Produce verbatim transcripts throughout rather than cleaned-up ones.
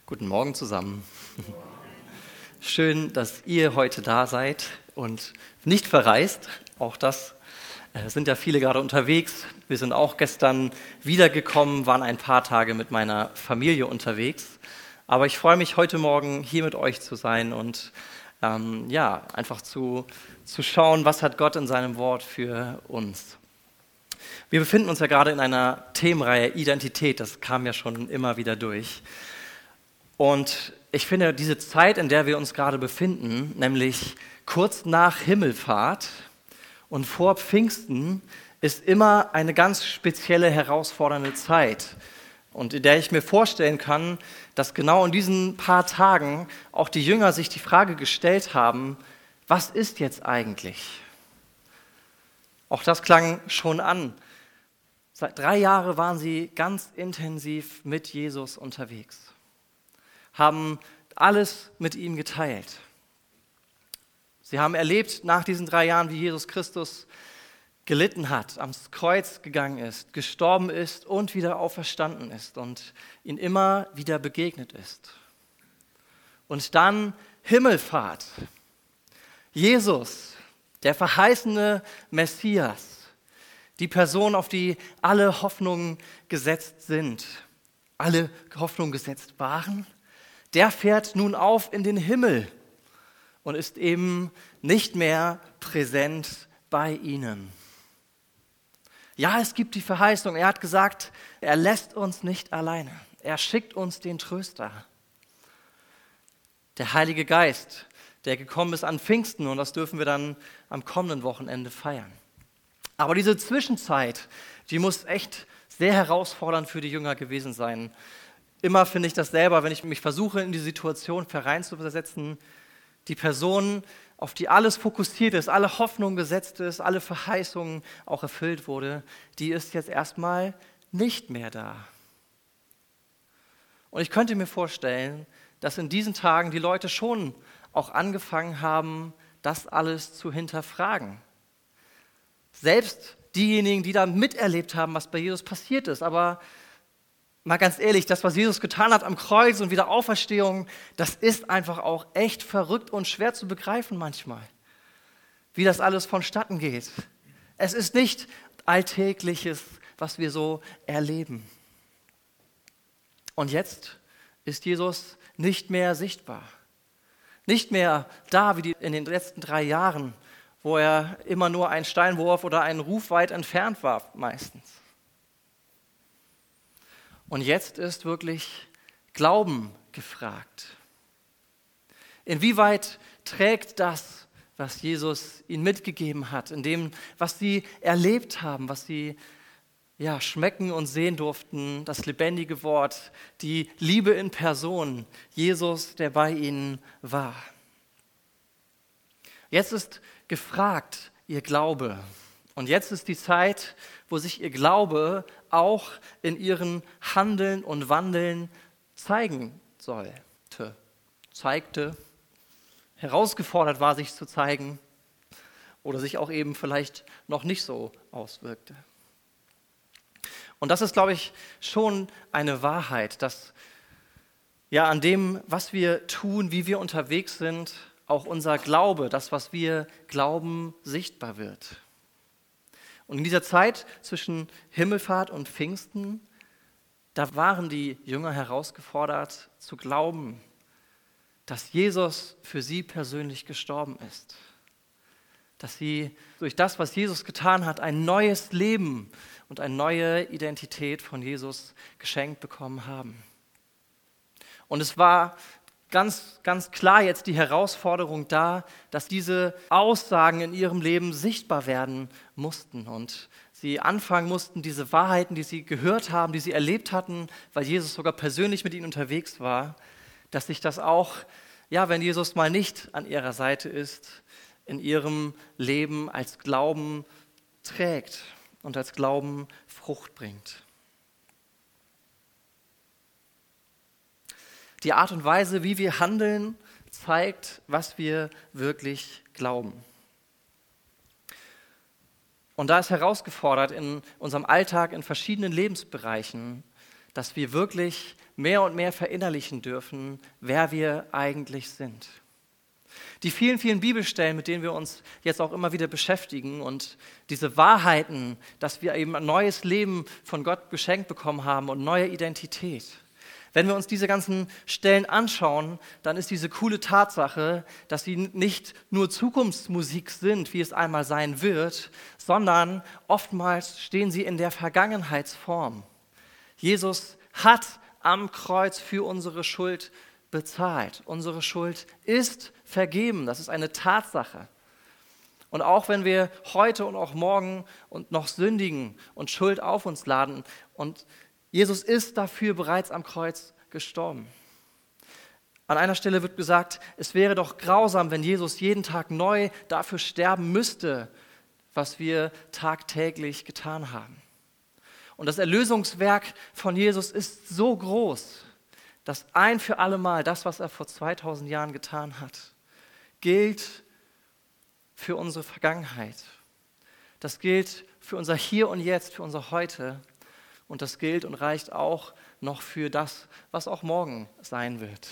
Guten Morgen zusammen. Schön, dass ihr heute da seid und nicht verreist. Auch das äh, sind ja viele gerade unterwegs. Wir sind auch gestern wiedergekommen, waren ein paar Tage mit meiner Familie unterwegs. Aber ich freue mich, heute Morgen hier mit euch zu sein und ähm, ja, einfach zu, zu schauen, was hat Gott in seinem Wort für uns. Wir befinden uns ja gerade in einer Themenreihe Identität. Das kam ja schon immer wieder durch. Und ich finde, diese Zeit, in der wir uns gerade befinden, nämlich kurz nach Himmelfahrt und vor Pfingsten, ist immer eine ganz spezielle, herausfordernde Zeit. Und in der ich mir vorstellen kann, dass genau in diesen paar Tagen auch die Jünger sich die Frage gestellt haben, was ist jetzt eigentlich? Auch das klang schon an. Seit drei Jahren waren sie ganz intensiv mit Jesus unterwegs, haben alles mit ihm geteilt. Sie haben erlebt nach diesen drei Jahren, wie Jesus Christus gelitten hat, ans Kreuz gegangen ist, gestorben ist und wieder auferstanden ist und ihnen immer wieder begegnet ist. Und dann Himmelfahrt. Jesus, der verheißene Messias, die Person, auf die alle Hoffnungen gesetzt sind, alle Hoffnungen gesetzt waren, der fährt nun auf in den Himmel und ist eben nicht mehr präsent bei ihnen. Ja, es gibt die Verheißung. Er hat gesagt, er lässt uns nicht alleine. Er schickt uns den Tröster. Der Heilige Geist, der gekommen ist an Pfingsten, und das dürfen wir dann am kommenden Wochenende feiern. Aber diese Zwischenzeit, die muss echt sehr herausfordernd für die Jünger gewesen sein. Immer finde ich das selber, wenn ich mich versuche, in die Situation hereinzuversetzen, die Person, auf die alles fokussiert ist, alle Hoffnung gesetzt ist, alle Verheißungen auch erfüllt wurde, die ist jetzt erstmal nicht mehr da. Und ich könnte mir vorstellen, dass in diesen Tagen die Leute schon auch angefangen haben, das alles zu hinterfragen. Selbst diejenigen, die da miterlebt haben, was bei Jesus passiert ist, aber mal ganz ehrlich, das, was Jesus getan hat am Kreuz und wieder Auferstehung, das ist einfach auch echt verrückt und schwer zu begreifen manchmal, wie das alles vonstatten geht. Es ist nicht Alltägliches, was wir so erleben. Und jetzt ist Jesus nicht mehr sichtbar. Nicht mehr da, wie die in den letzten drei Jahren, wo er immer nur einen Steinwurf oder einen Ruf weit entfernt war meistens. Und jetzt ist wirklich Glauben gefragt. Inwieweit trägt das, was Jesus ihnen mitgegeben hat, in dem, was sie erlebt haben, was sie ja, schmecken und sehen durften, das lebendige Wort, die Liebe in Person, Jesus, der bei ihnen war. Jetzt ist gefragt ihr Glaube. Und jetzt ist die Zeit, wo sich ihr Glaube auch in ihren Handeln und Wandeln zeigen sollte, zeigte, herausgefordert war, sich zu zeigen oder sich auch eben vielleicht noch nicht so auswirkte. Und das ist, glaube ich, schon eine Wahrheit, dass ja an dem, was wir tun, wie wir unterwegs sind, auch unser Glaube, das, was wir glauben, sichtbar wird. Und in dieser Zeit zwischen Himmelfahrt und Pfingsten, da waren die Jünger herausgefordert zu glauben, dass Jesus für sie persönlich gestorben ist. Dass sie durch das, was Jesus getan hat, ein neues Leben und eine neue Identität von Jesus geschenkt bekommen haben. Und es war ganz, ganz klar jetzt die Herausforderung da, dass diese Aussagen in ihrem Leben sichtbar werden mussten und sie anfangen mussten, diese Wahrheiten, die sie gehört haben, die sie erlebt hatten, weil Jesus sogar persönlich mit ihnen unterwegs war, dass sich das auch, ja, wenn Jesus mal nicht an ihrer Seite ist, in ihrem Leben als Glauben trägt und als Glauben Frucht bringt. Die Art und Weise, wie wir handeln, zeigt, was wir wirklich glauben. Und da ist herausgefordert in unserem Alltag, in verschiedenen Lebensbereichen, dass wir wirklich mehr und mehr verinnerlichen dürfen, wer wir eigentlich sind. Die vielen, vielen Bibelstellen, mit denen wir uns jetzt auch immer wieder beschäftigen und diese Wahrheiten, dass wir eben ein neues Leben von Gott geschenkt bekommen haben und neue Identität. Wenn wir uns diese ganzen Stellen anschauen, dann ist diese coole Tatsache, dass sie nicht nur Zukunftsmusik sind, wie es einmal sein wird, sondern oftmals stehen sie in der Vergangenheitsform. Jesus hat am Kreuz für unsere Schuld bezahlt. Unsere Schuld ist vergeben. Das ist eine Tatsache. Und auch wenn wir heute und auch morgen und noch sündigen und Schuld auf uns laden, und Jesus ist dafür bereits am Kreuz gestorben. An einer Stelle wird gesagt, es wäre doch grausam, wenn Jesus jeden Tag neu dafür sterben müsste, was wir tagtäglich getan haben. Und das Erlösungswerk von Jesus ist so groß, dass ein für alle Mal das, was er vor zweitausend Jahren getan hat, gilt für unsere Vergangenheit. Das gilt für unser Hier und Jetzt, für unser Heute. Und das gilt und reicht auch noch für das, was auch morgen sein wird.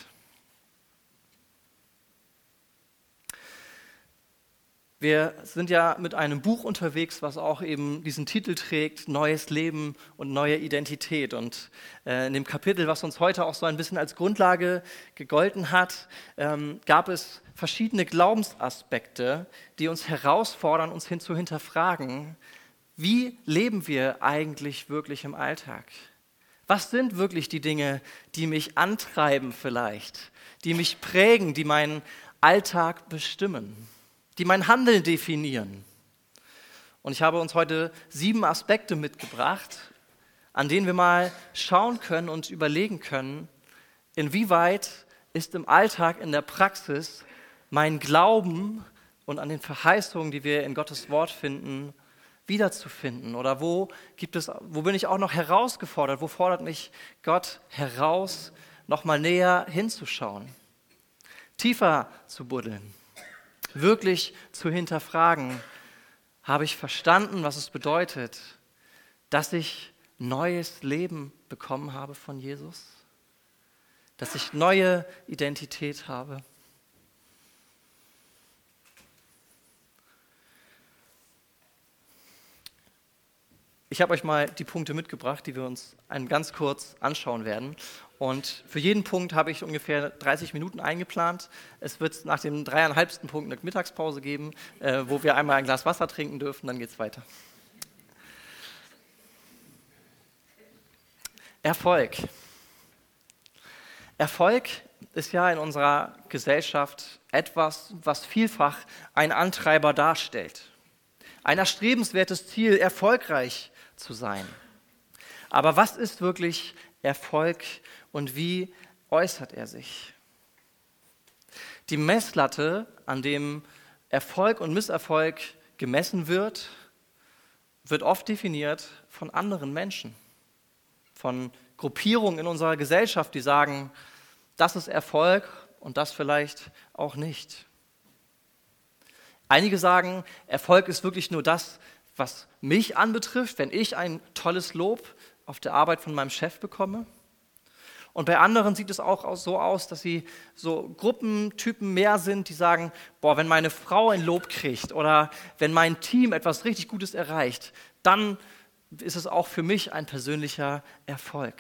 Wir sind ja mit einem Buch unterwegs, was auch eben diesen Titel trägt, Neues Leben und neue Identität. Und äh, in dem Kapitel, was uns heute auch so ein bisschen als Grundlage gegolten hat, ähm, gab es verschiedene Glaubensaspekte, die uns herausfordern, uns hin zu hinterfragen, wie leben wir eigentlich wirklich im Alltag? Was sind wirklich die Dinge, die mich antreiben vielleicht, die mich prägen, die meinen Alltag bestimmen, die mein Handeln definieren? Und ich habe uns heute sieben Aspekte mitgebracht, an denen wir mal schauen können und überlegen können, inwieweit ist im Alltag, in der Praxis mein Glauben und an den Verheißungen, die wir in Gottes Wort finden, wiederzufinden? Oder wo gibt es, wo bin ich auch noch herausgefordert? Wo fordert mich Gott heraus, noch mal näher hinzuschauen, tiefer zu buddeln, wirklich zu hinterfragen? Habe ich verstanden, was es bedeutet, dass ich neues Leben bekommen habe von Jesus? Dass ich neue Identität habe? Ich habe euch mal die Punkte mitgebracht, die wir uns ganz kurz anschauen werden. Und für jeden Punkt habe ich ungefähr dreißig Minuten eingeplant. Es wird nach dem dreieinhalbsten Punkt eine Mittagspause geben, äh, wo wir einmal ein Glas Wasser trinken dürfen, dann geht es weiter. Erfolg. Erfolg ist ja in unserer Gesellschaft etwas, was vielfach ein Antreiber darstellt. Ein erstrebenswertes Ziel, erfolgreich zu sein. Aber was ist wirklich Erfolg und wie äußert er sich? Die Messlatte, an dem Erfolg und Misserfolg gemessen wird, wird oft definiert von anderen Menschen, von Gruppierungen in unserer Gesellschaft, die sagen, das ist Erfolg und das vielleicht auch nicht. Einige sagen, Erfolg ist wirklich nur das, was mich anbetrifft, wenn ich ein tolles Lob auf der Arbeit von meinem Chef bekomme. Und bei anderen sieht es auch so aus, dass sie so Gruppentypen mehr sind, die sagen, boah, wenn meine Frau ein Lob kriegt oder wenn mein Team etwas richtig Gutes erreicht, dann ist es auch für mich ein persönlicher Erfolg.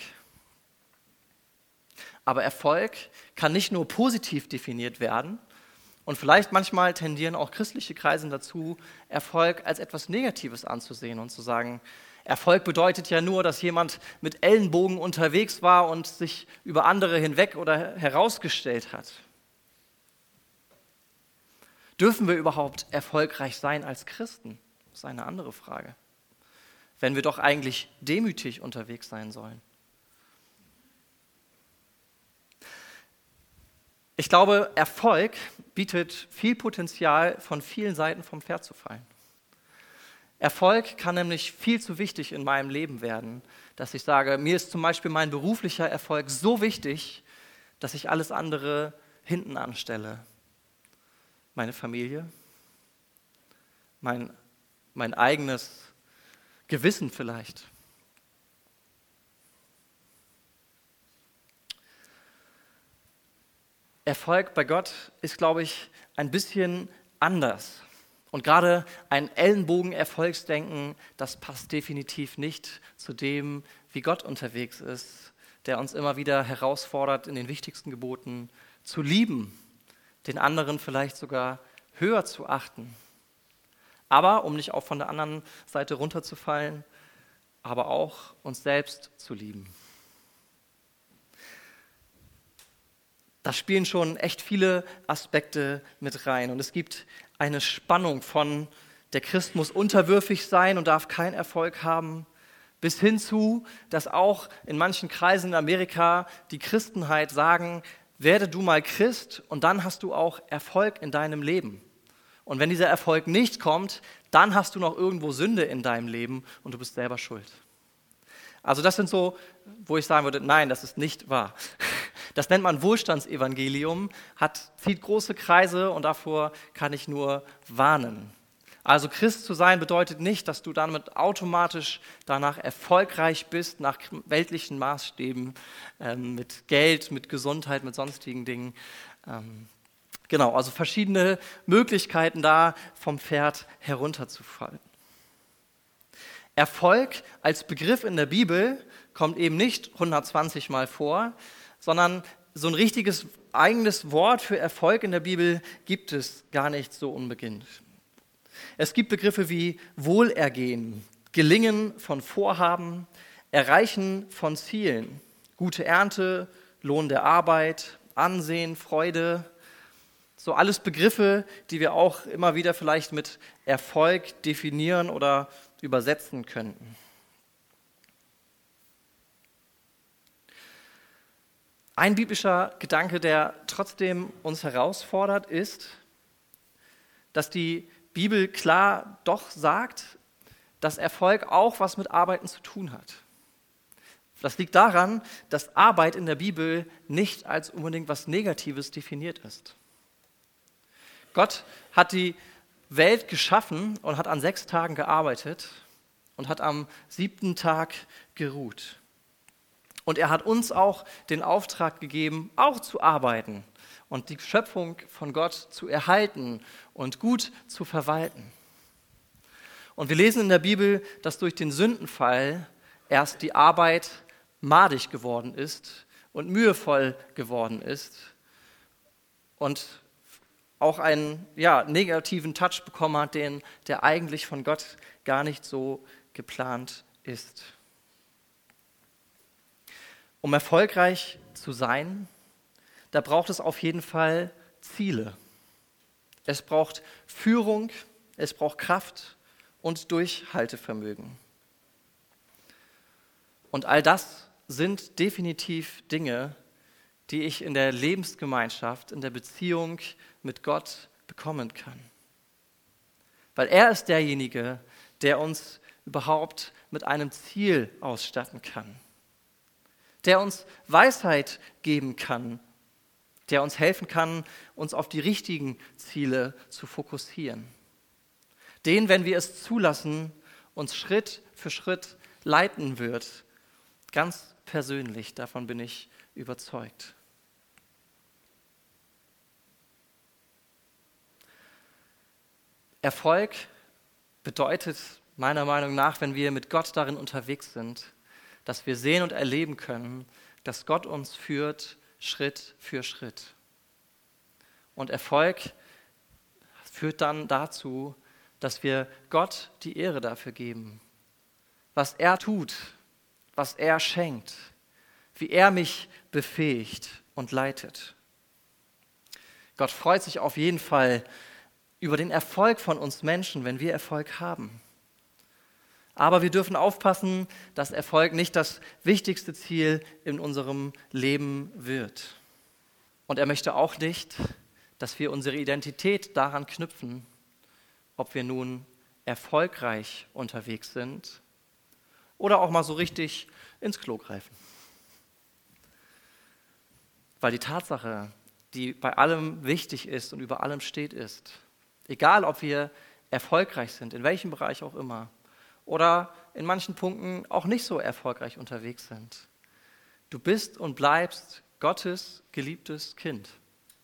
Aber Erfolg kann nicht nur positiv definiert werden, und vielleicht manchmal tendieren auch christliche Kreise dazu, Erfolg als etwas Negatives anzusehen und zu sagen, Erfolg bedeutet ja nur, dass jemand mit Ellenbogen unterwegs war und sich über andere hinweg oder herausgestellt hat. Dürfen wir überhaupt erfolgreich sein als Christen? Das ist eine andere Frage. Wenn wir doch eigentlich demütig unterwegs sein sollen. Ich glaube, Erfolg bietet viel Potenzial, von vielen Seiten vom Pferd zu fallen. Erfolg kann nämlich viel zu wichtig in meinem Leben werden, dass ich sage, mir ist zum Beispiel mein beruflicher Erfolg so wichtig, dass ich alles andere hinten anstelle. Meine Familie, mein, mein eigenes Gewissen vielleicht. Erfolg bei Gott ist, glaube ich, ein bisschen anders. Und gerade ein Ellenbogen-Erfolgsdenken, das passt definitiv nicht zu dem, wie Gott unterwegs ist, der uns immer wieder herausfordert, in den wichtigsten Geboten zu lieben, den anderen vielleicht sogar höher zu achten. Aber, um nicht auch von der anderen Seite runterzufallen, aber auch uns selbst zu lieben. Da spielen schon echt viele Aspekte mit rein. Und es gibt eine Spannung von, der Christ muss unterwürfig sein und darf keinen Erfolg haben, bis hin zu, dass auch in manchen Kreisen in Amerika die Christenheit sagen, werde du mal Christ und dann hast du auch Erfolg in deinem Leben. Und wenn dieser Erfolg nicht kommt, dann hast du noch irgendwo Sünde in deinem Leben und du bist selber schuld. Also das sind so, wo ich sagen würde, nein, das ist nicht wahr. Das nennt man Wohlstandsevangelium, hat, zieht große Kreise und davor kann ich nur warnen. Also Christ zu sein bedeutet nicht, dass du damit automatisch danach erfolgreich bist, nach weltlichen Maßstäben, ähm, mit Geld, mit Gesundheit, mit sonstigen Dingen. Ähm, genau, also verschiedene Möglichkeiten da vom Pferd herunterzufallen. Erfolg als Begriff in der Bibel kommt eben nicht hundertzwanzig Mal vor, sondern so ein richtiges eigenes Wort für Erfolg in der Bibel gibt es gar nicht so unbeginnt. Es gibt Begriffe wie Wohlergehen, Gelingen von Vorhaben, Erreichen von Zielen, gute Ernte, Lohn der Arbeit, Ansehen, Freude. So alles Begriffe, die wir auch immer wieder vielleicht mit Erfolg definieren oder übersetzen könnten. Ein biblischer Gedanke, der trotzdem uns herausfordert, ist, dass die Bibel klar doch sagt, dass Erfolg auch was mit Arbeiten zu tun hat. Das liegt daran, dass Arbeit in der Bibel nicht als unbedingt was Negatives definiert ist. Gott hat die Welt geschaffen und hat an sechs Tagen gearbeitet und hat am siebten Tag geruht. Und er hat uns auch den Auftrag gegeben, auch zu arbeiten und die Schöpfung von Gott zu erhalten und gut zu verwalten. Und wir lesen in der Bibel, dass durch den Sündenfall erst die Arbeit madig geworden ist und mühevoll geworden ist und auch einen ja, negativen Touch bekommen hat, den, der eigentlich von Gott gar nicht so geplant ist. Um erfolgreich zu sein, da braucht es auf jeden Fall Ziele. Es braucht Führung, es braucht Kraft und Durchhaltevermögen. Und all das sind definitiv Dinge, die ich in der Lebensgemeinschaft, in der Beziehung mit Gott bekommen kann. Weil er ist derjenige, der uns überhaupt mit einem Ziel ausstatten kann, der uns Weisheit geben kann, der uns helfen kann, uns auf die richtigen Ziele zu fokussieren. Den, wenn wir es zulassen, uns Schritt für Schritt leiten wird, ganz persönlich, davon bin ich überzeugt. Erfolg bedeutet meiner Meinung nach, wenn wir mit Gott darin unterwegs sind, dass wir sehen und erleben können, dass Gott uns führt, Schritt für Schritt. Und Erfolg führt dann dazu, dass wir Gott die Ehre dafür geben, was er tut, was er schenkt, wie er mich befähigt und leitet. Gott freut sich auf jeden Fall über den Erfolg von uns Menschen, wenn wir Erfolg haben. Aber wir dürfen aufpassen, dass Erfolg nicht das wichtigste Ziel in unserem Leben wird. Und er möchte auch nicht, dass wir unsere Identität daran knüpfen, ob wir nun erfolgreich unterwegs sind oder auch mal so richtig ins Klo greifen. Weil die Tatsache, die bei allem wichtig ist und über allem steht, ist, egal ob wir erfolgreich sind, in welchem Bereich auch immer, oder in manchen Punkten auch nicht so erfolgreich unterwegs sind. Du bist und bleibst Gottes geliebtes Kind.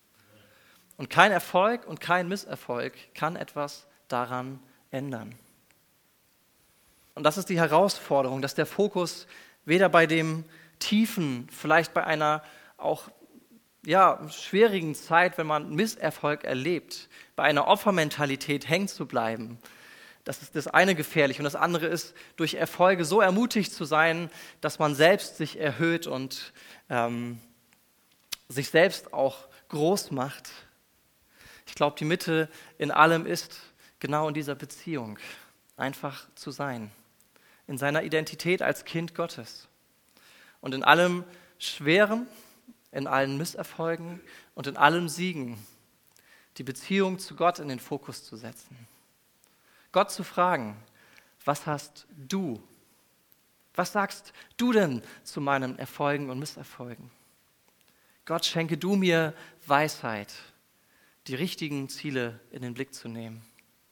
Und kein Erfolg und kein Misserfolg kann etwas daran ändern. Und das ist die Herausforderung, dass der Fokus weder bei dem tiefen, vielleicht bei einer auch ja, schwierigen Zeit, wenn man Misserfolg erlebt, bei einer Opfermentalität hängen zu bleiben. Das ist das eine gefährlich. Und das andere ist, durch Erfolge so ermutigt zu sein, dass man selbst sich erhöht und ähm, sich selbst auch groß macht. Ich glaube, die Mitte in allem ist genau in dieser Beziehung, einfach zu sein, in seiner Identität als Kind Gottes und in allem Schweren, in allen Misserfolgen und in allem Siegen die Beziehung zu Gott in den Fokus zu setzen. Gott zu fragen, was hast du? Was sagst du denn zu meinen Erfolgen und Misserfolgen? Gott, schenke du mir Weisheit, die richtigen Ziele in den Blick zu nehmen.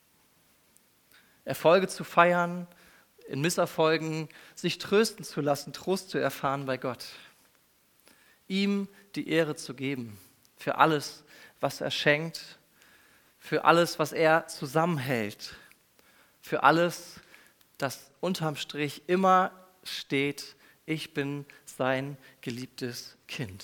Erfolge zu feiern, in Misserfolgen sich trösten zu lassen, Trost zu erfahren bei Gott. Ihm die Ehre zu geben für alles, was er schenkt, für alles, was er zusammenhält, für alles, das unterm Strich immer steht, ich bin sein geliebtes Kind.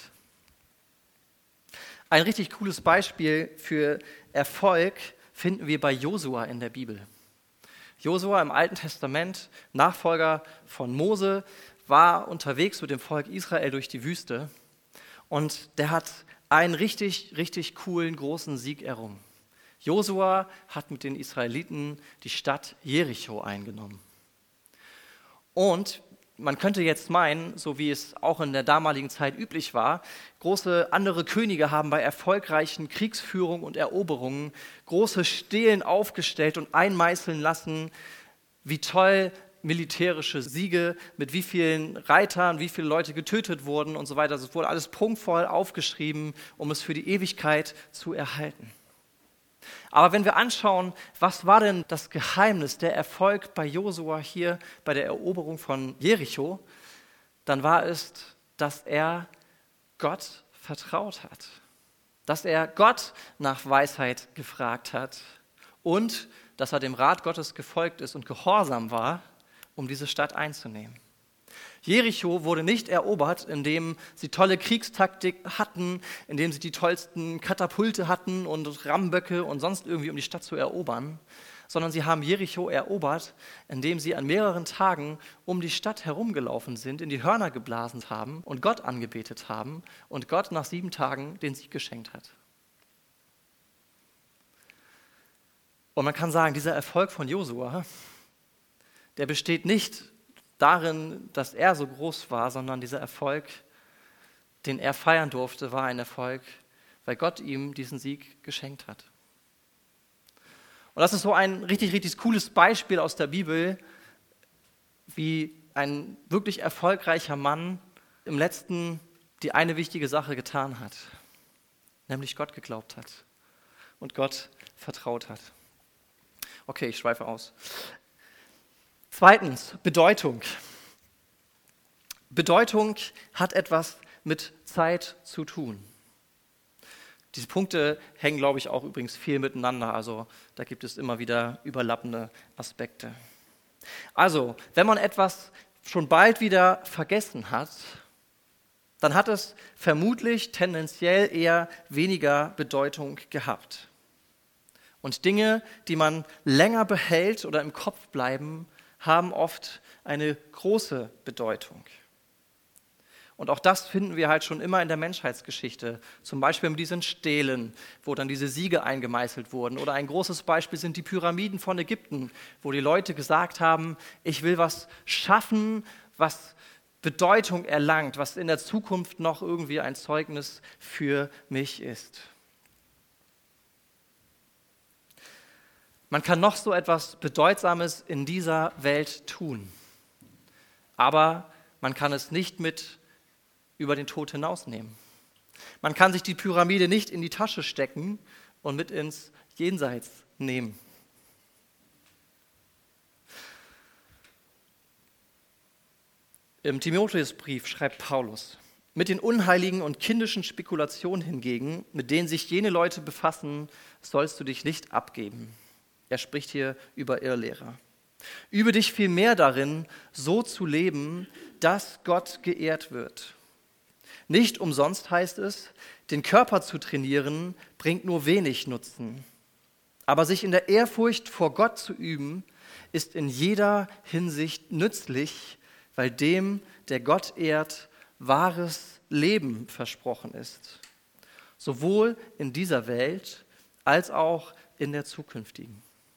Ein richtig cooles Beispiel für Erfolg finden wir bei Josua in der Bibel. Josua im Alten Testament, Nachfolger von Mose, war unterwegs mit dem Volk Israel durch die Wüste und der hat einen richtig, richtig coolen, großen Sieg errungen. Josua hat mit den Israeliten die Stadt Jericho eingenommen. Und man könnte jetzt meinen, so wie es auch in der damaligen Zeit üblich war, große andere Könige haben bei erfolgreichen Kriegsführungen und Eroberungen große Stelen aufgestellt und einmeißeln lassen, wie toll militärische Siege, mit wie vielen Reitern, wie viele Leute getötet wurden und so weiter. Es wurde alles prunkvoll aufgeschrieben, um es für die Ewigkeit zu erhalten. Aber wenn wir anschauen, was war denn das Geheimnis, der Erfolg bei Josua hier bei der Eroberung von Jericho, dann war es, dass er Gott vertraut hat, dass er Gott nach Weisheit gefragt hat und dass er dem Rat Gottes gefolgt ist und gehorsam war, um diese Stadt einzunehmen. Jericho wurde nicht erobert, indem sie tolle Kriegstaktik hatten, indem sie die tollsten Katapulte hatten und Rammböcke und sonst irgendwie, um die Stadt zu erobern, sondern sie haben Jericho erobert, indem sie an mehreren Tagen um die Stadt herumgelaufen sind, in die Hörner geblasen haben und Gott angebetet haben und Gott nach sieben Tagen den Sieg geschenkt hat. Und man kann sagen, dieser Erfolg von Josua, der besteht nicht darin, dass er so groß war, sondern dieser Erfolg, den er feiern durfte, war ein Erfolg, weil Gott ihm diesen Sieg geschenkt hat. Und das ist so ein richtig, richtig cooles Beispiel aus der Bibel, wie ein wirklich erfolgreicher Mann im Letzten die eine wichtige Sache getan hat, nämlich Gott geglaubt hat und Gott vertraut hat. Okay, ich schweife aus. Zweitens, Bedeutung. Bedeutung hat etwas mit Zeit zu tun. Diese Punkte hängen, glaube ich, auch übrigens viel miteinander. Also da gibt es immer wieder überlappende Aspekte. Also, wenn man etwas schon bald wieder vergessen hat, dann hat es vermutlich tendenziell eher weniger Bedeutung gehabt. Und Dinge, die man länger behält oder im Kopf bleiben, haben oft eine große Bedeutung. Und auch das finden wir halt schon immer in der Menschheitsgeschichte. Zum Beispiel mit diesen Stelen, wo dann diese Siege eingemeißelt wurden. Oder ein großes Beispiel sind die Pyramiden von Ägypten, wo die Leute gesagt haben, ich will was schaffen, was Bedeutung erlangt, was in der Zukunft noch irgendwie ein Zeugnis für mich ist. Man kann noch so etwas Bedeutsames in dieser Welt tun, aber man kann es nicht mit über den Tod hinausnehmen. Man kann sich die Pyramide nicht in die Tasche stecken und mit ins Jenseits nehmen. Im Timotheusbrief schreibt Paulus: Mit den unheiligen und kindischen Spekulationen hingegen, mit denen sich jene Leute befassen, sollst du dich nicht abgeben. Er spricht hier über Irrlehrer. Übe dich vielmehr darin, so zu leben, dass Gott geehrt wird. Nicht umsonst heißt es, den Körper zu trainieren, bringt nur wenig Nutzen. Aber sich in der Ehrfurcht vor Gott zu üben, ist in jeder Hinsicht nützlich, weil dem, der Gott ehrt, wahres Leben versprochen ist. Sowohl in dieser Welt als auch in der zukünftigen.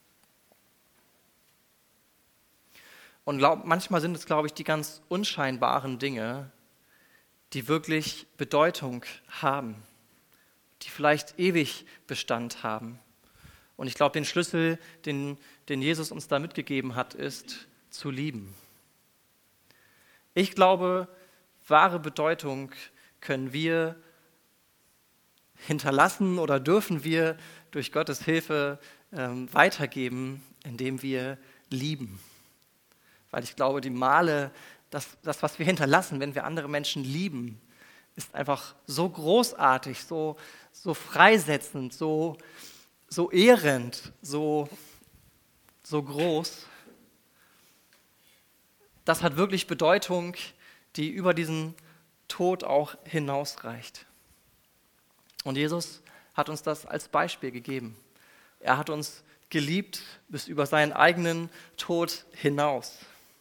Und glaub, manchmal sind es, glaube ich, die ganz unscheinbaren Dinge, die wirklich Bedeutung haben, die vielleicht ewig Bestand haben. Und ich glaube, den Schlüssel, den, den Jesus uns da mitgegeben hat, ist zu lieben. Ich glaube, wahre Bedeutung können wir hinterlassen oder dürfen wir durch Gottes Hilfe ähm, weitergeben, indem wir lieben. Weil ich glaube, die Male, das, das, was wir hinterlassen, wenn wir andere Menschen lieben, ist einfach so großartig, so, so freisetzend, so, so ehrend, so, so groß. Das hat wirklich Bedeutung, die über diesen Tod auch hinausreicht. Und Jesus hat uns das als Beispiel gegeben. Er hat uns geliebt bis über seinen eigenen Tod hinaus.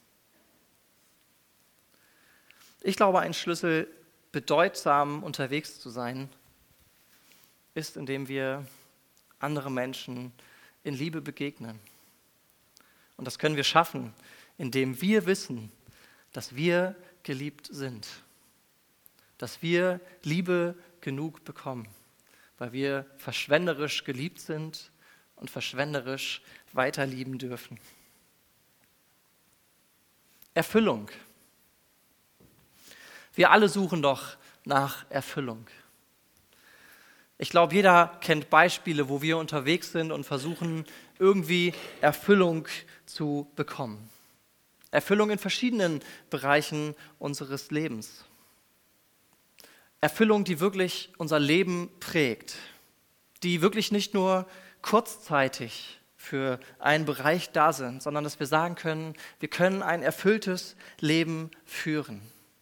Ich glaube, ein Schlüssel, bedeutsam unterwegs zu sein, ist, indem wir andere Menschen in Liebe begegnen. Und das können wir schaffen, indem wir wissen, dass wir geliebt sind. Dass wir Liebe genug bekommen, weil wir verschwenderisch geliebt sind und verschwenderisch weiterlieben dürfen. Erfüllung. Wir alle suchen doch nach Erfüllung. Ich glaube, jeder kennt Beispiele, wo wir unterwegs sind und versuchen, irgendwie Erfüllung zu bekommen. Erfüllung in verschiedenen Bereichen unseres Lebens. Erfüllung, die wirklich unser Leben prägt, die wirklich nicht nur kurzzeitig für einen Bereich da sind, sondern dass wir sagen können, wir können ein erfülltes Leben führen.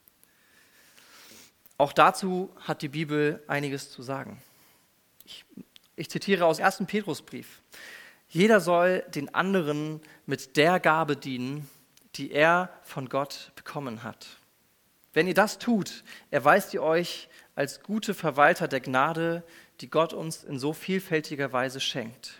Auch dazu hat die Bibel einiges zu sagen. Ich, ich zitiere aus ersten Petrusbrief. Jeder soll den anderen mit der Gabe dienen, die er von Gott bekommen hat. Wenn ihr das tut, erweist ihr euch als gute Verwalter der Gnade, die Gott uns in so vielfältiger Weise schenkt.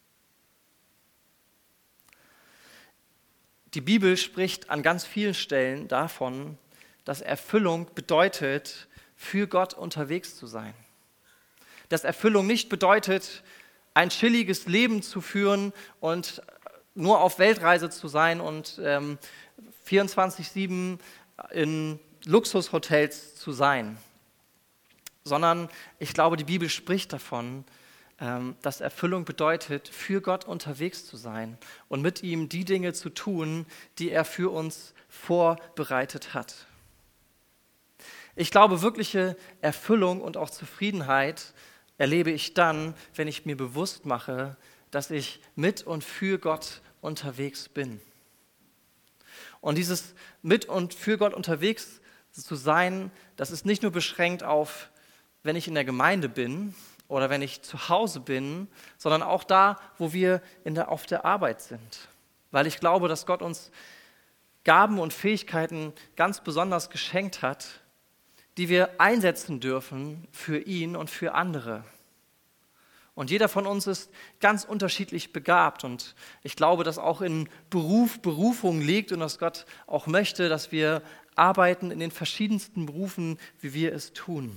Die Bibel spricht an ganz vielen Stellen davon, dass Erfüllung bedeutet, für Gott unterwegs zu sein. Dass Erfüllung nicht bedeutet, ein chilliges Leben zu führen und nur auf Weltreise zu sein und ähm, vierundzwanzig sieben in Luxushotels zu sein. Sondern ich glaube, die Bibel spricht davon, ähm, dass Erfüllung bedeutet, für Gott unterwegs zu sein und mit ihm die Dinge zu tun, die er für uns vorbereitet hat. Ich glaube, wirkliche Erfüllung und auch Zufriedenheit erlebe ich dann, wenn ich mir bewusst mache, dass ich mit und für Gott unterwegs bin. Und dieses mit und für Gott unterwegs zu sein, das ist nicht nur beschränkt auf, wenn ich in der Gemeinde bin oder wenn ich zu Hause bin, sondern auch da, wo wir in der, auf der Arbeit sind. Weil ich glaube, dass Gott uns Gaben und Fähigkeiten ganz besonders geschenkt hat, die wir einsetzen dürfen für ihn und für andere. Und jeder von uns ist ganz unterschiedlich begabt. Und ich glaube, dass auch in Beruf Berufung liegt und dass Gott auch möchte, dass wir arbeiten in den verschiedensten Berufen, wie wir es tun.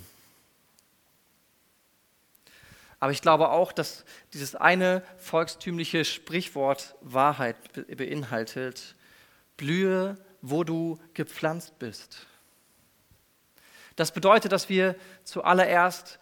Aber ich glaube auch, dass dieses eine volkstümliche Sprichwort Wahrheit beinhaltet: Blühe, wo du gepflanzt bist. Das bedeutet, dass wir zuallererst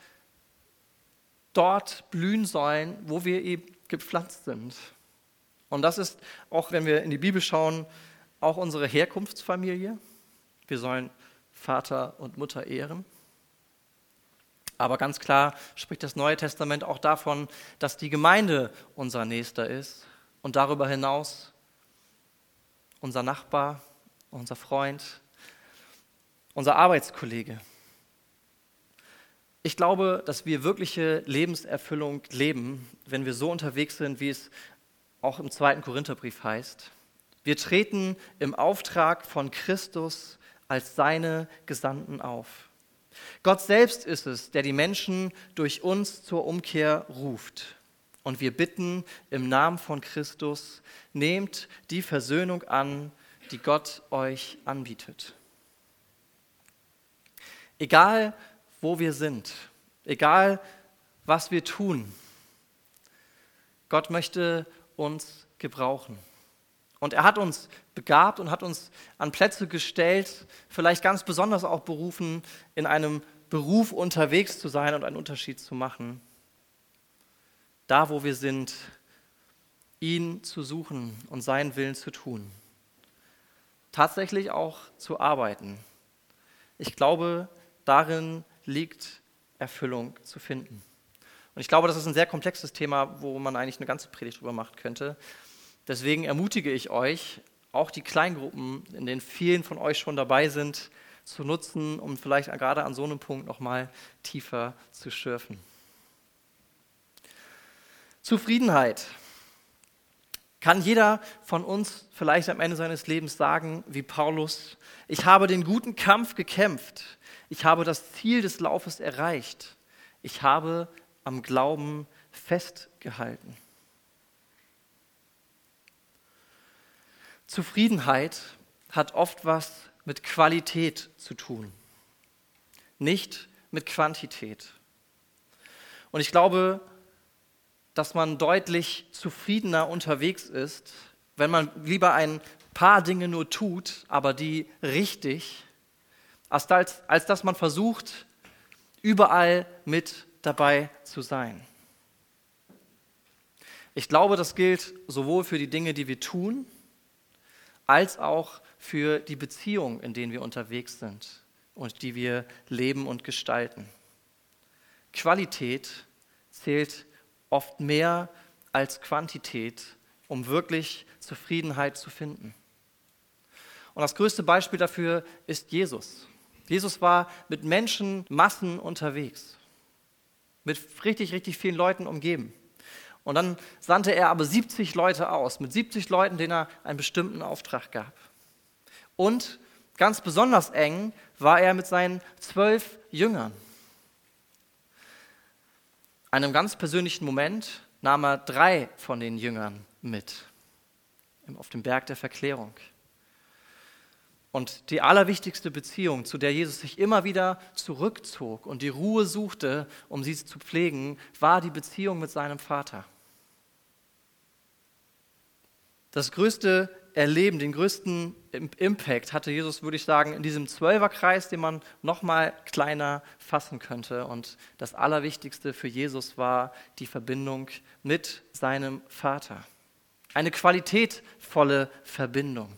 dort blühen sollen, wo wir eben gepflanzt sind. Und das ist, auch wenn wir in die Bibel schauen, auch unsere Herkunftsfamilie. Wir sollen Vater und Mutter ehren. Aber ganz klar spricht das Neue Testament auch davon, dass die Gemeinde unser Nächster ist und darüber hinaus unser Nachbar, unser Freund, unser Arbeitskollege. Ich glaube, dass wir wirkliche Lebenserfüllung leben, wenn wir so unterwegs sind, wie es auch im zweiten Korintherbrief heißt. Wir treten im Auftrag von Christus als seine Gesandten auf. Gott selbst ist es, der die Menschen durch uns zur Umkehr ruft. Und wir bitten im Namen von Christus, nehmt die Versöhnung an, die Gott euch anbietet. Egal, wo wir sind, egal, was wir tun, Gott möchte uns gebrauchen. Und er hat uns begabt und hat uns an Plätze gestellt, vielleicht ganz besonders auch berufen, in einem Beruf unterwegs zu sein und einen Unterschied zu machen. Da, wo wir sind, ihn zu suchen und seinen Willen zu tun. Tatsächlich auch zu arbeiten. Ich glaube, darin liegt Erfüllung zu finden. Und ich glaube, das ist ein sehr komplexes Thema, wo man eigentlich eine ganze Predigt drüber machen könnte. Deswegen ermutige ich euch, auch die Kleingruppen, in denen vielen von euch schon dabei sind, zu nutzen, um vielleicht gerade an so einem Punkt nochmal tiefer zu schürfen. Zufriedenheit. Kann jeder von uns vielleicht am Ende seines Lebens sagen, wie Paulus, ich habe den guten Kampf gekämpft, ich habe das Ziel des Laufes erreicht, ich habe am Glauben festgehalten. Zufriedenheit hat oft was mit Qualität zu tun, nicht mit Quantität. Und ich glaube, dass man deutlich zufriedener unterwegs ist, wenn man lieber ein paar Dinge nur tut, aber die richtig, als, als, als dass man versucht, überall mit dabei zu sein. Ich glaube, das gilt sowohl für die Dinge, die wir tun, als auch für die Beziehungen, in denen wir unterwegs sind und die wir leben und gestalten. Qualität zählt oft mehr als Quantität, um wirklich Zufriedenheit zu finden. Und das größte Beispiel dafür ist Jesus. Jesus war mit Menschenmassen unterwegs, mit richtig, richtig vielen Leuten umgeben. Und dann sandte er aber siebzig Leute aus, mit siebzig Leuten, denen er einen bestimmten Auftrag gab. Und ganz besonders eng war er mit seinen zwölf Jüngern. An einem ganz persönlichen Moment nahm er drei von den Jüngern mit, auf dem Berg der Verklärung. Und die allerwichtigste Beziehung, zu der Jesus sich immer wieder zurückzog und die Ruhe suchte, um sie zu pflegen, war die Beziehung mit seinem Vater. Das größte Erleben, den größten Impact hatte Jesus, würde ich sagen, in diesem Zwölferkreis, den man noch mal kleiner fassen könnte. Und das Allerwichtigste für Jesus war die Verbindung mit seinem Vater. Eine qualitätvolle Verbindung.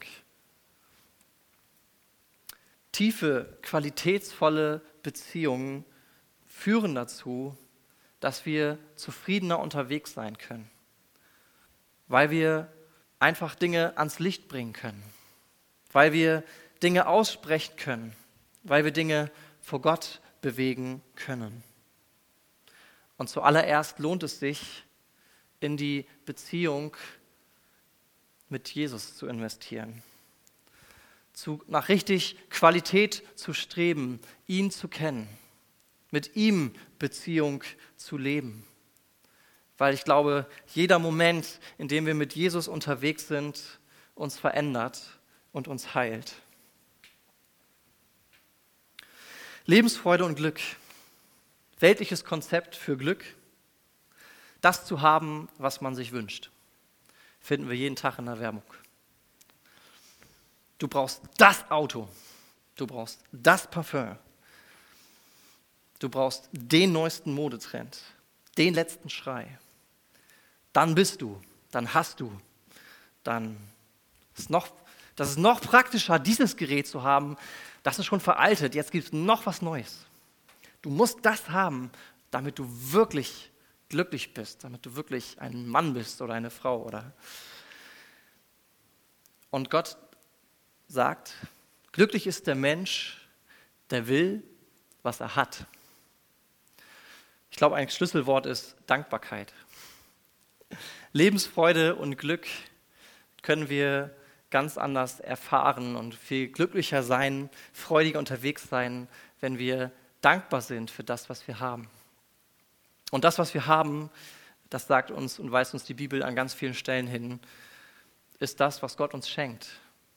Tiefe, qualitätsvolle Beziehungen führen dazu, dass wir zufriedener unterwegs sein können, weil wir einfach Dinge ans Licht bringen können, weil wir Dinge aussprechen können, weil wir Dinge vor Gott bewegen können. Und zuallererst lohnt es sich, in die Beziehung mit Jesus zu investieren, zu, nach richtig Qualität zu streben, ihn zu kennen, mit ihm Beziehung zu leben. Weil ich glaube, jeder Moment, in dem wir mit Jesus unterwegs sind, uns verändert und uns heilt. Lebensfreude und Glück. Weltliches Konzept für Glück. Das zu haben, was man sich wünscht. Finden wir jeden Tag in der Werbung. Du brauchst das Auto. Du brauchst das Parfüm. Du brauchst den neuesten Modetrend. Den letzten Schrei. Dann bist du, dann hast du, dann ist noch, das ist noch praktischer, dieses Gerät zu haben, Das ist schon veraltet, jetzt gibt es noch was Neues. Du musst das haben, damit du wirklich glücklich bist, damit du wirklich ein Mann bist oder eine Frau. Oder Und Gott sagt, glücklich ist der Mensch, der will, was er hat. Ich glaube, ein Schlüsselwort ist Dankbarkeit. Lebensfreude und Glück können wir ganz anders erfahren und viel glücklicher sein, freudiger unterwegs sein, wenn wir dankbar sind für das, was wir haben. Und das, was wir haben, das sagt uns und weist uns die Bibel an ganz vielen Stellen hin, ist das, was Gott uns schenkt.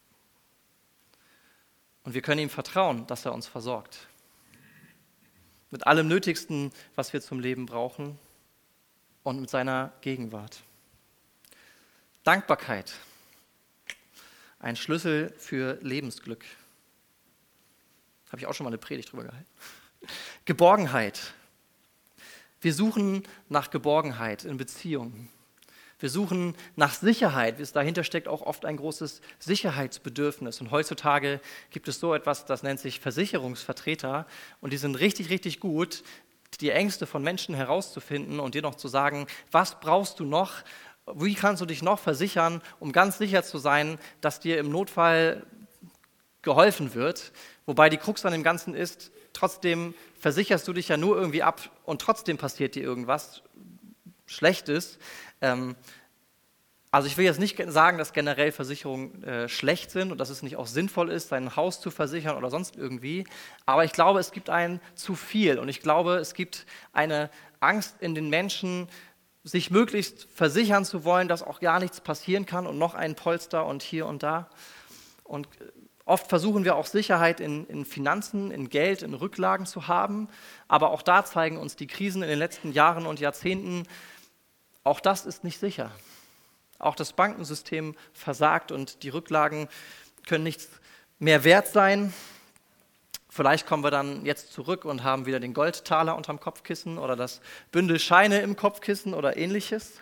Und wir können ihm vertrauen, dass er uns versorgt. Mit allem Nötigsten, was wir zum Leben brauchen und mit seiner Gegenwart. Dankbarkeit, ein Schlüssel für Lebensglück. Habe ich auch schon mal eine Predigt drüber gehalten. Geborgenheit. Wir suchen nach Geborgenheit in Beziehungen. Wir suchen nach Sicherheit. Dahinter steckt auch oft ein großes Sicherheitsbedürfnis. Und heutzutage gibt es so etwas, das nennt sich Versicherungsvertreter. Und die sind richtig, richtig gut, die Ängste von Menschen herauszufinden und dir noch zu sagen, was brauchst du noch, wie kannst du dich noch versichern, um ganz sicher zu sein, dass dir im Notfall geholfen wird. Wobei die Krux an dem Ganzen ist, trotzdem versicherst du dich ja nur irgendwie ab und trotzdem passiert dir irgendwas Schlechtes. Ähm, also ich will jetzt nicht sagen, dass generell Versicherungen äh, schlecht sind und dass es nicht auch sinnvoll ist, sein Haus zu versichern oder sonst irgendwie. Aber ich glaube, es gibt ein zu viel und ich glaube, es gibt eine Angst in den Menschen, sich möglichst versichern zu wollen, dass auch gar nichts passieren kann und noch ein Polster und hier und da. Und oft versuchen wir auch Sicherheit in, in Finanzen, in Geld, in Rücklagen zu haben. Aber auch da zeigen uns die Krisen in den letzten Jahren und Jahrzehnten, auch das ist nicht sicher. Auch das Bankensystem versagt und die Rücklagen können nichts mehr wert sein. Vielleicht kommen wir dann jetzt zurück und haben wieder den Goldtaler unterm Kopfkissen oder das Bündel Scheine im Kopfkissen oder ähnliches.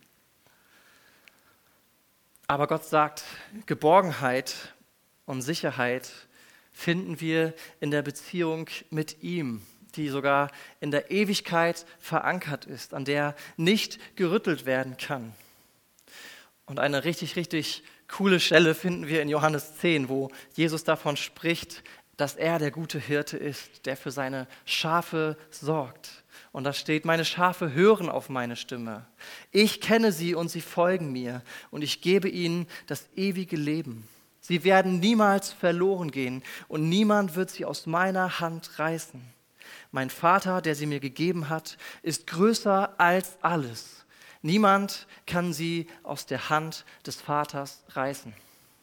Aber Gott sagt, Geborgenheit und Sicherheit finden wir in der Beziehung mit ihm, die sogar in der Ewigkeit verankert ist, an der nicht gerüttelt werden kann. Und eine richtig, richtig coole Stelle finden wir in Johannes zehn, wo Jesus davon spricht, dass er der gute Hirte ist, der für seine Schafe sorgt. Und da steht, meine Schafe hören auf meine Stimme. Ich kenne sie und sie folgen mir und ich gebe ihnen das ewige Leben. Sie werden niemals verloren gehen und niemand wird sie aus meiner Hand reißen. Mein Vater, der sie mir gegeben hat, ist größer als alles. Niemand kann sie aus der Hand des Vaters reißen.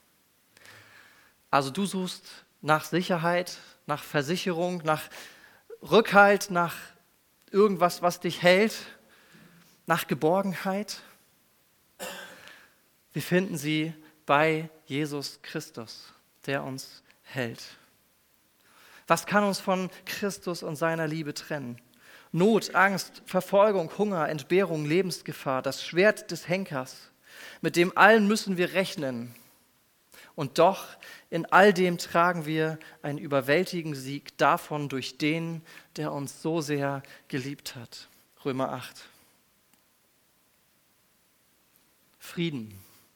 Also du suchst nach Sicherheit, nach Versicherung, nach Rückhalt, nach irgendwas, was dich hält, nach Geborgenheit. Wir finden sie bei Jesus Christus, der uns hält. Was kann uns von Christus und seiner Liebe trennen? Not, Angst, Verfolgung, Hunger, Entbehrung, Lebensgefahr, das Schwert des Henkers. Mit dem allen müssen wir rechnen. Und doch in all dem tragen wir einen überwältigenden Sieg davon durch den, der uns so sehr geliebt hat. Römer acht. Frieden.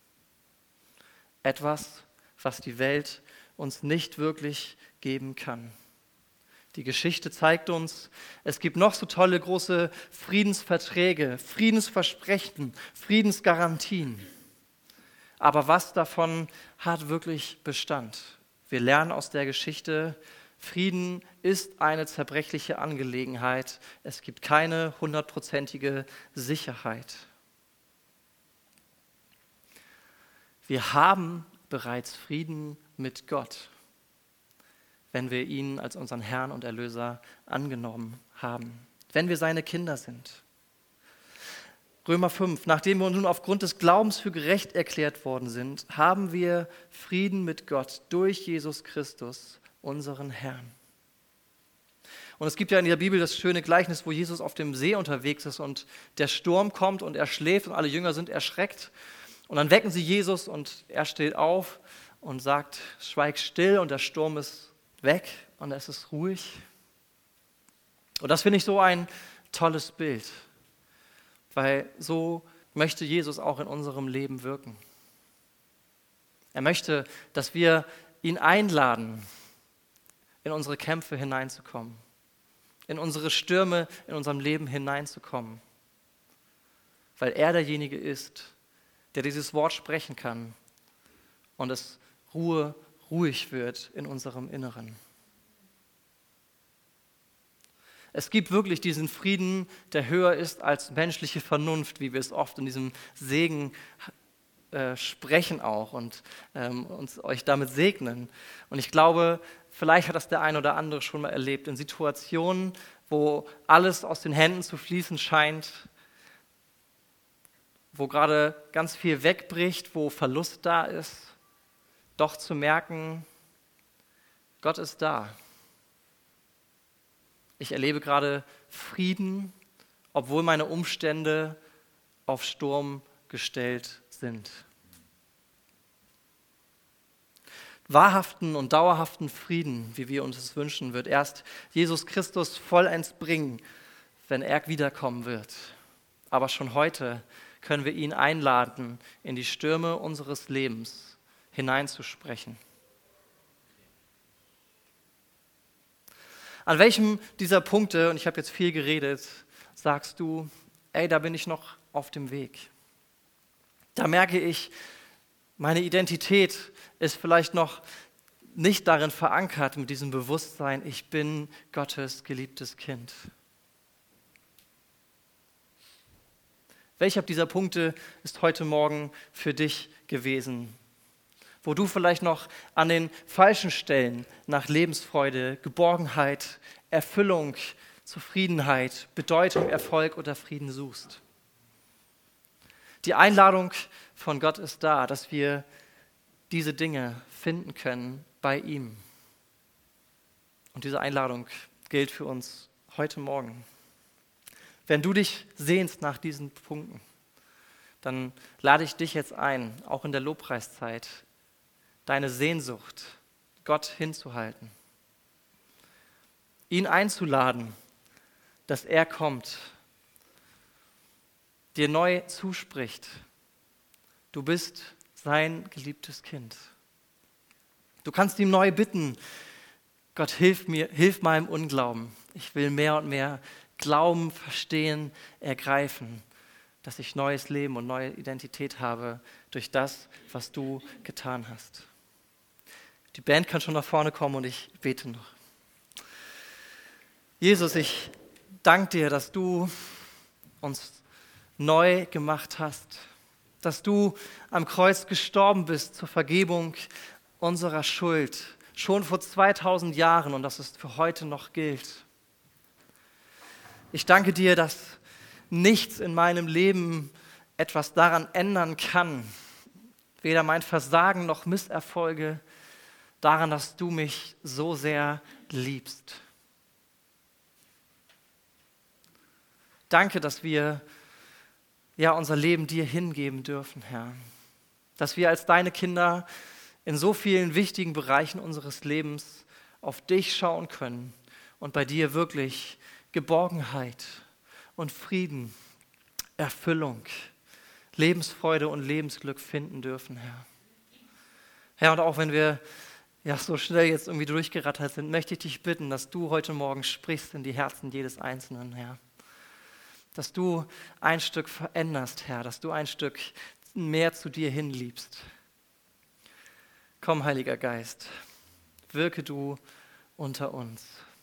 Etwas, was die Welt uns nicht wirklich geben kann. Die Geschichte zeigt uns, es gibt noch so tolle große Friedensverträge, Friedensversprechen, Friedensgarantien. Aber was davon hat wirklich Bestand? Wir lernen aus der Geschichte, Frieden ist eine zerbrechliche Angelegenheit. Es gibt keine hundertprozentige Sicherheit. Wir haben bereits Frieden mit Gott, wenn wir ihn als unseren Herrn und Erlöser angenommen haben, wenn wir seine Kinder sind. Römer fünf, nachdem wir nun aufgrund des Glaubens für gerecht erklärt worden sind, haben wir Frieden mit Gott durch Jesus Christus, unseren Herrn. Und es gibt ja in der Bibel das schöne Gleichnis, wo Jesus auf dem See unterwegs ist und der Sturm kommt und er schläft und alle Jünger sind erschreckt. Und dann wecken sie Jesus und er steht auf und sagt, schweig still und der Sturm ist weg und es ist ruhig. Und das finde ich so ein tolles Bild, weil so möchte Jesus auch in unserem Leben wirken. Er möchte, dass wir ihn einladen, in unsere Kämpfe hineinzukommen, in unsere Stürme in unserem Leben hineinzukommen, weil er derjenige ist, der dieses Wort sprechen kann und es Ruhe, ruhig wird in unserem Inneren. Es gibt wirklich diesen Frieden, der höher ist als menschliche Vernunft, wie wir es oft in diesem Segen äh, sprechen auch und ähm, uns euch damit segnen. Und ich glaube, vielleicht hat das der ein oder andere schon mal erlebt, in Situationen, wo alles aus den Händen zu fließen scheint, wo gerade ganz viel wegbricht, wo Verlust da ist, doch zu merken, Gott ist da. Ich erlebe gerade Frieden, obwohl meine Umstände auf Sturm gestellt sind. Wahrhaften und dauerhaften Frieden, wie wir uns es wünschen, wird erst Jesus Christus vollends bringen, wenn er wiederkommen wird. Aber schon heute können wir ihn einladen, in die Stürme unseres Lebens hineinzusprechen. An welchem dieser Punkte, und ich habe jetzt viel geredet, sagst du, ey, da bin ich noch auf dem Weg. Da merke ich, meine Identität ist vielleicht noch nicht darin verankert mit diesem Bewusstsein, ich bin Gottes geliebtes Kind. Welcher dieser Punkte ist heute Morgen für dich gewesen? Wo du vielleicht noch an den falschen Stellen nach Lebensfreude, Geborgenheit, Erfüllung, Zufriedenheit, Bedeutung, Erfolg oder Frieden suchst. Die Einladung von Gott ist da, dass wir diese Dinge finden können bei ihm. Und diese Einladung gilt für uns heute Morgen. Wenn du dich sehnst nach diesen Punkten, dann lade ich dich jetzt ein, auch in der Lobpreiszeit, deine Sehnsucht Gott hinzuhalten, ihn einzuladen, dass er kommt, dir neu zuspricht. Du bist sein geliebtes Kind. Du kannst ihm neu bitten, Gott, hilf mir, hilf meinem Unglauben. Ich will mehr und mehr glauben, verstehen, ergreifen, dass ich neues Leben und neue Identität habe durch das, was du getan hast. Die Band kann schon nach vorne kommen und ich bete noch. Jesus, ich danke dir, dass du uns neu gemacht hast, dass du am Kreuz gestorben bist zur Vergebung unserer Schuld, schon vor zweitausend Jahren und dass es für heute noch gilt. Ich danke dir, dass nichts in meinem Leben etwas daran ändern kann, weder mein Versagen noch Misserfolge, daran, dass du mich so sehr liebst. Danke, dass wir ja unser Leben dir hingeben dürfen, Herr. Dass wir als deine Kinder in so vielen wichtigen Bereichen unseres Lebens auf dich schauen können und bei dir wirklich Geborgenheit und Frieden, Erfüllung, Lebensfreude und Lebensglück finden dürfen, Herr. Herr, und auch wenn wir ja so schnell jetzt irgendwie durchgerattert sind, möchte ich dich bitten, dass du heute Morgen sprichst in die Herzen jedes Einzelnen, Herr. Dass du ein Stück veränderst, Herr, dass du ein Stück mehr zu dir hinliebst. Komm, Heiliger Geist, wirke du unter uns.